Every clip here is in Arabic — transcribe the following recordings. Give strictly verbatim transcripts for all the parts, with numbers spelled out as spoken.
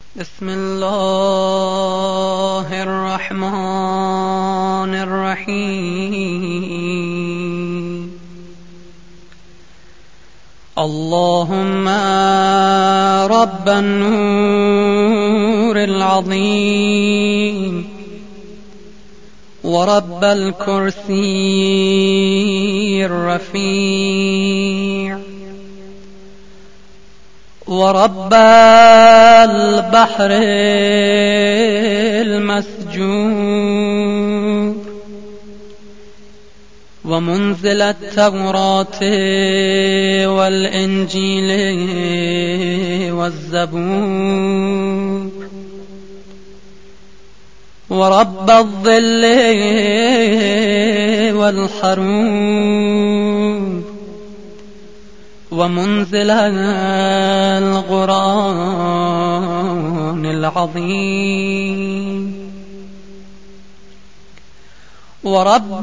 بسم الله الرحمن الرحيم. اللهم رب النور العظيم ورب الكرسي الرفيع ورب البحر المسجور ومنزل التوراة والإنجيل والزبور ورب الظل والحرور ومنزل القرآن العظيم ورب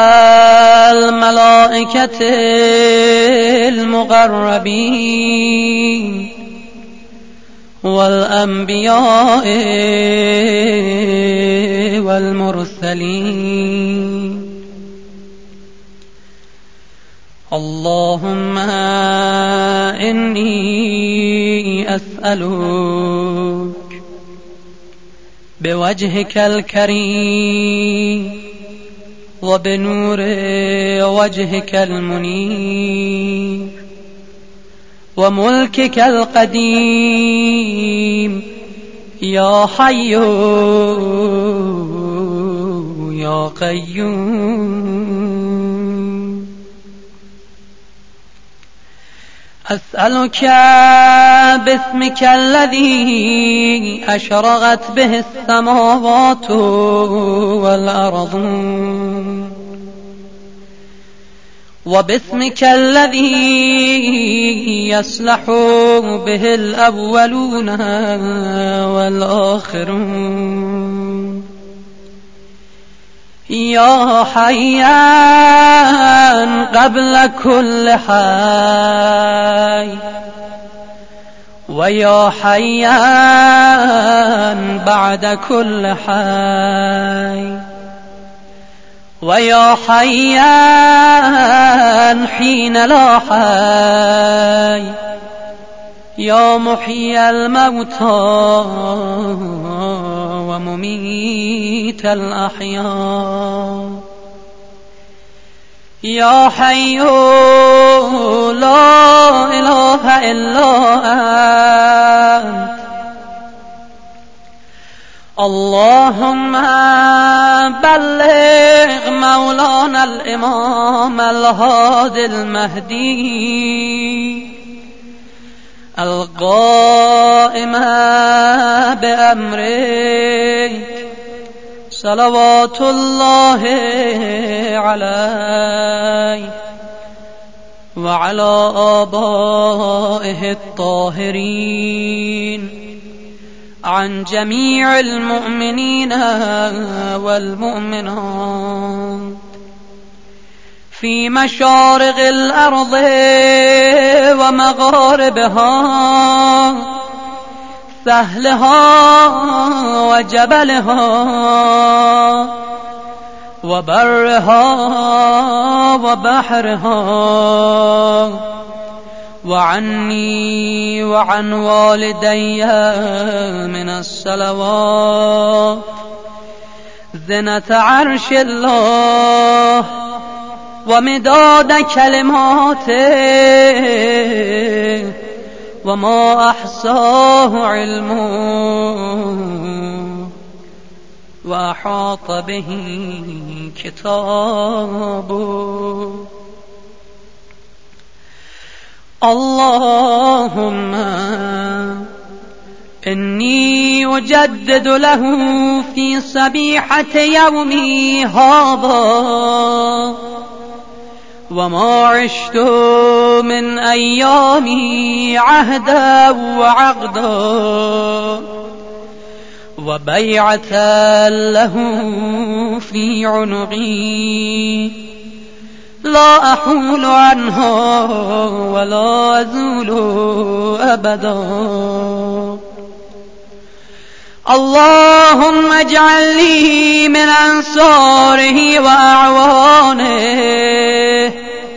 الملائكة المقربين والأنبياء والمرسلين. اللهم إني أسألك بوجهك الكريم وبنور وجهك المنير وملكك القديم يا حي يا قيوم، أسألك باسمك الذي أشرقت به السماوات والأرض وباسمك الذي يصلح به الأولون والآخرون يا حيان قبل كل حي ويا حيان بعد كل حي ويا حيان حين لا حي يا محيي الموتى ومميت الأحياء يا حي لا إله إلا أنت. اللهم بلغ مولانا الإمام الهادي المهدي القائم بأمرك صلوات الله عليه وعلى آبائه الطاهرين عن جميع المؤمنين والمؤمنات في مشارق الأرض ومغاربها سهلها وجبلها وبرها وبحرها وعني وعن والدي من الصلوات زنة عرش الله ومداد كلماته وما أحصاه علمه وأحاط به كتابه. اللهم إني أجدد له في صبيحة يومي هذا وما عشت من أيامي عهدا وعقدا وبيعة له في عنقي لا أحول عنها ولا أزول أبدا. اللهم اجعل لي من أنصاره وأعوانه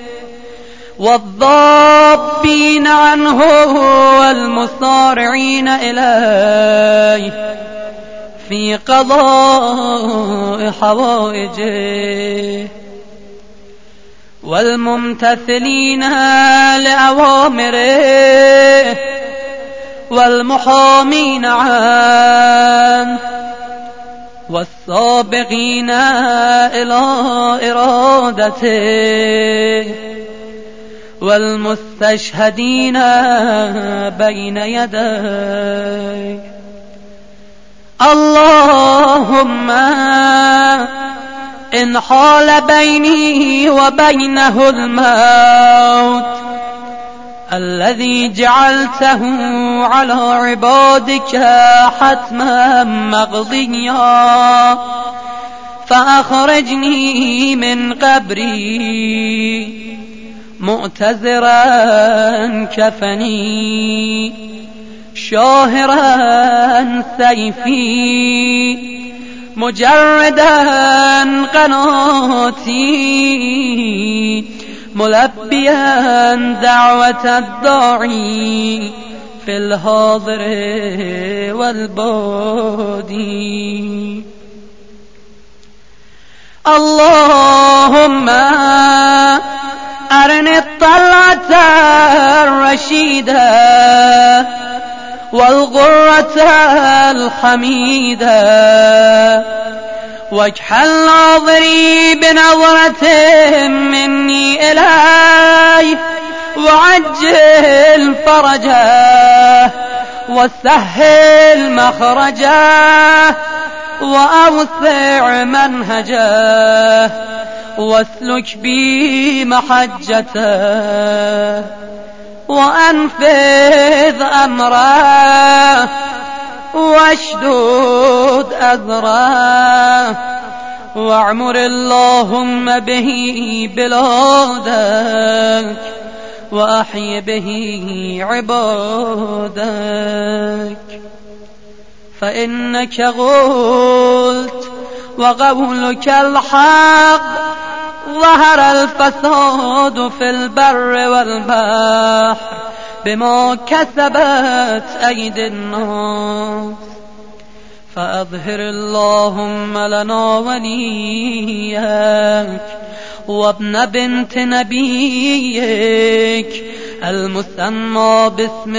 والضابين عنه والمصارعين إليه في قضاء حوائجه والممتثلين لأوامره والمحامين عنه والسابقين إلى إرادته والمستشهدين بين يديه. اللهم إن حال بيني وبينه الموت الذي جعلته على عبادك حتما مقضيا فأخرجني من قبري مؤتزرا كفني شاهرا سيفي مجردا قناتي ملبيا دعوة الداعي في الحاضر والبادي. اللهم أرني الطلعة الرشيدة والغرة الحميدة واجعل ناظري بنظرة مني إليه وعجل فرجه وسهل مخرجه وأوسع منهجه واسلك بي محجته وأنفذ أمره واشدد أذره واعمر اللهم به بلادك وأحي به عبادك فإنك قلت وقولك الحق ظهر الفساد في البر والبحر بما كسبت أيدي الناس فأظهر اللهم لنا وليك وابن بنت نبيك المسمى باسم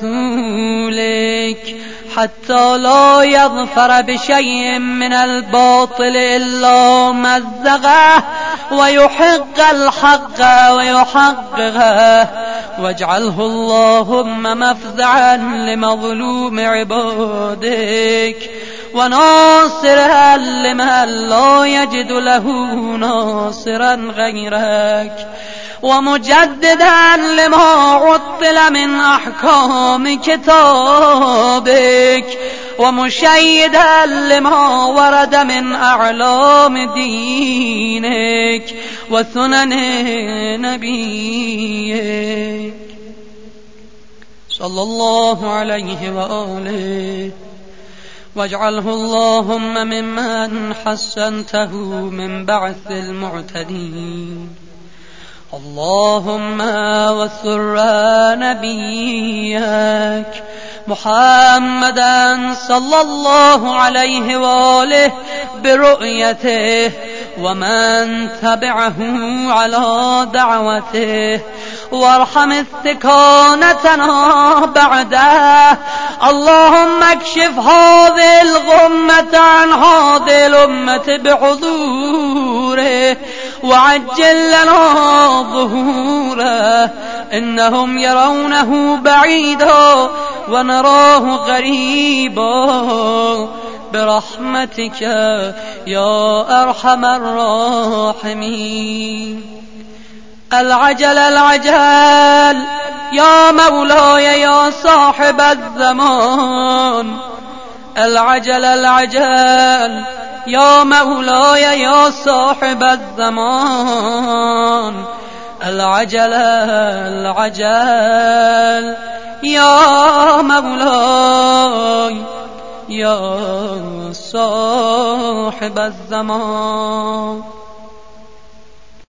رسولك حتى لا يظفر بشيء من الباطل إلا مزغه ويحق الحق ويحققه واجعله اللهم مفزعا لمظلوم عبادك وناصرا لمن لا يجد له ناصرا غيرك ومجددا لما عطل من أحكام كتابك ومشيدا لما ورد من أعلام دينك وسنن نبيك صلى الله عليه وآله واجعله اللهم ممن حسنته من بعث المعتدين. اللهم وسر نبيك محمدا صلى الله عليه وآله برؤيته ومن تبعه على دعوته وارحم استكانتنا بعده. اللهم اكشف هذه الغمة عن هذه الأمة بحضوره وعجل لنا ظهوره إنهم يرونه بعيدا ونراه قريبا برحمتك يا أرحم الراحمين. العجل العجل يا مولاي يا صاحب الزمان العجل العجل يا مولاي يا صاحب الزمان العجل العجل يا مولاي یا صاحب الزمان.